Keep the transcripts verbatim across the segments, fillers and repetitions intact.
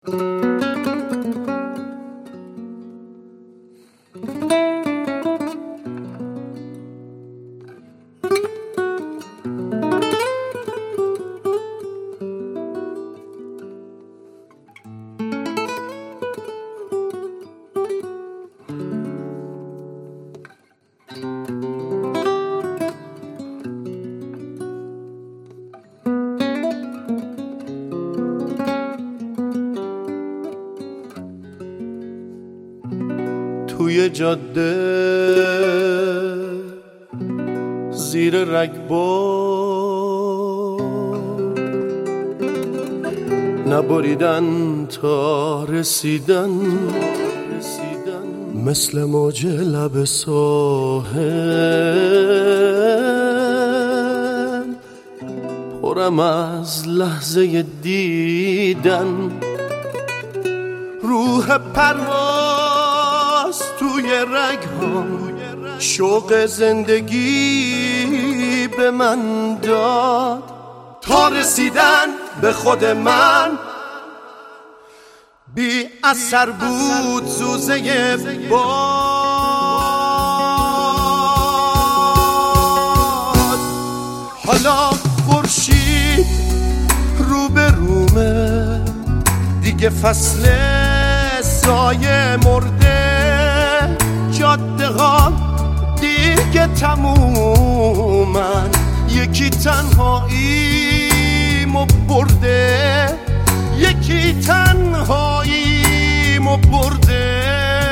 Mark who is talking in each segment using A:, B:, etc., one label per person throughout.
A: توی جاده زیر رگبار نبریدن تا رسیدن مثل موج لب ساحل پرم از لحظه دیدن روح پرواز توی رگ‌هام شوق زندگی به من داد تا رسیدن به خود من بی اثر بود زوزه باد. حالا خورشید رو به رومه دیگه فصل سایه مرده جاده ها دیگه تمومن یکی تنهاییمو برده یکی تنهاییمو برده.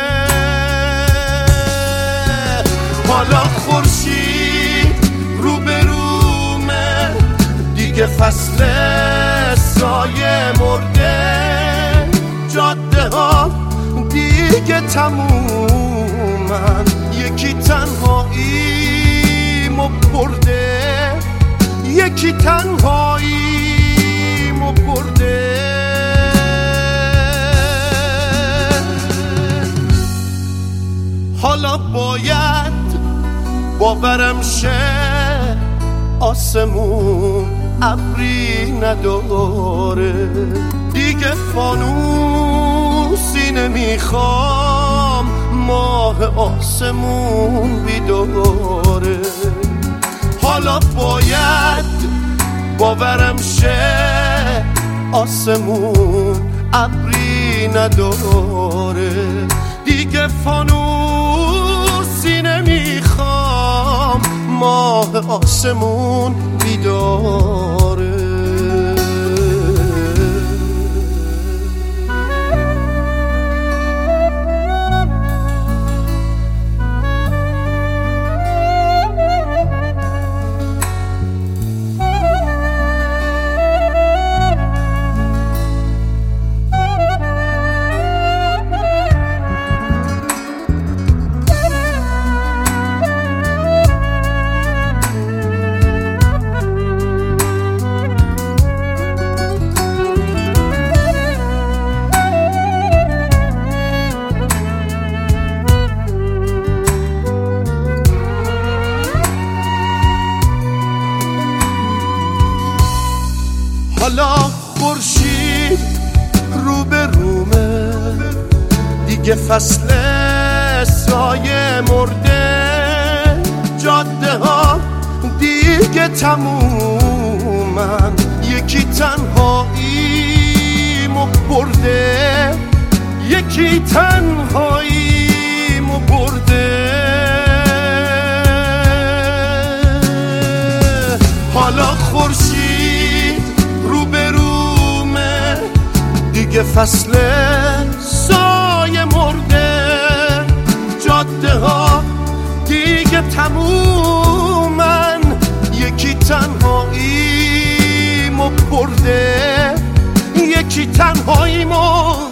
A: حالا خورشید رو به رومه دیگه فصل سایه مرده جاده ها دیگه تمومن یکی تنهاییمو برده یکی تنهاییمو برده. حالا باید باورم شه آسمون ابری نداره دیگه فانوسی نمیخوام ماه آسمون بیداره. حالا باید باورم شه آسمون ابری نداره دیگه فانوسی نمیخوام ماه آسمون بیداره. حالا خورشید رو به رومه دیگه فصل سایه مرده جاده ها دیگه تمومن یکی تنهاییمو برده یکی تنهاییمو برده. حالا خورشید رو به رومه دیگه فصل سایه مرده جاده ها دیگه تمومن یکی تنهاییمو برده یکی تنهاییمو